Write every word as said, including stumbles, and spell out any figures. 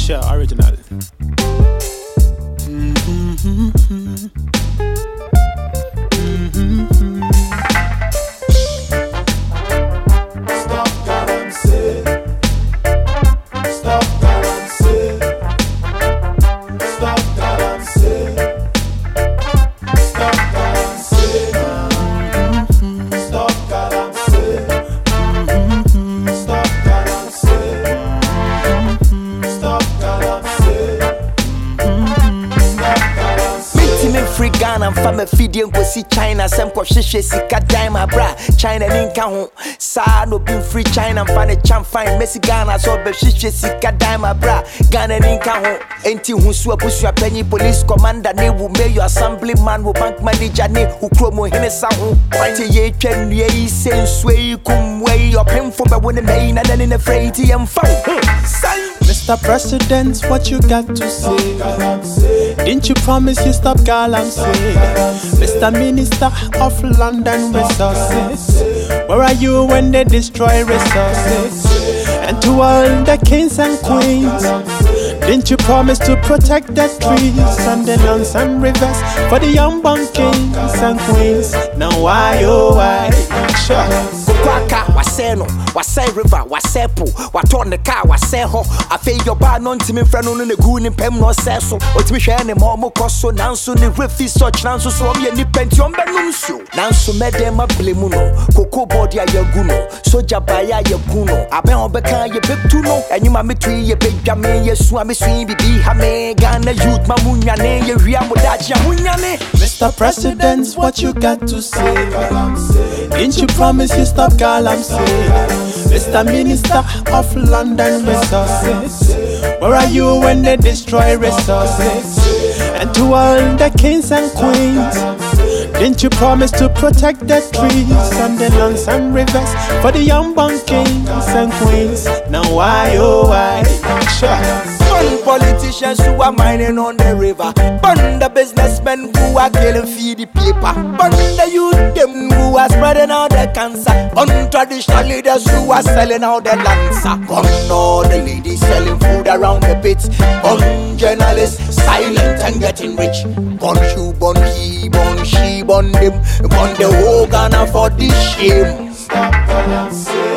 Sure, original. Free Ghana, from a feeding go see China, some Koshisha Sika Dima bra, China Ninka home, Sa no being free China, find a champ fine, Messi Ghana, so Beshisha Sika Dima bra, Ghana Ninka home, Enti Hunsua push your penny police commander, ne will make your assembly man, will bank manager, ne who chromo him a sound, find a ye can ye say sway, come way, your pen for the winning main, and then in a freighty and found. Mister President, what you got to say? Didn't you promise you stop galamsey? Mister Minister of London Resources, where are you when they destroy resources? And to all the kings and queens, didn't you promise to protect the trees and the lands and rivers for the young born kings and queens? Now why, oh why? Sure. Kwaka, waseno, wase river, wase po, waton the car, wase ho. I feel your bar non to me friend on the goon in Pem no sesso. Or to me share any more cosso, nanso the riffy such nanso so me any pentium benunsu. Nanso medem a blemuno, cocoa body a yaguno, soja baya yaguno. I bet on becca ye big tuno, and you mammy tree ye big gamme, ye swami swing be hame, Ghana youth mamunya ne, ye riamudachi munyane. Mister President, what you got to say? Didn't you promise you stop galamsey? Mister Minister of London Resources, where are you when they destroy resources? And to all the kings and queens, didn't you promise to protect the trees and the lands and rivers for the young born kings and queens? Now why, oh why? Sure. Burn politicians who are mining on the river. Burn the businessmen who are killing feed the paper. Burn the youth them who are spreading out the cancer. Burn traditional leaders who are selling out the lancer. Burn all the ladies selling food around the pits. Burn journalists silent and getting rich. Burn you, burn he, burn she, burn them. Burn the whole Ghana for this shame. Stop what I'm saying.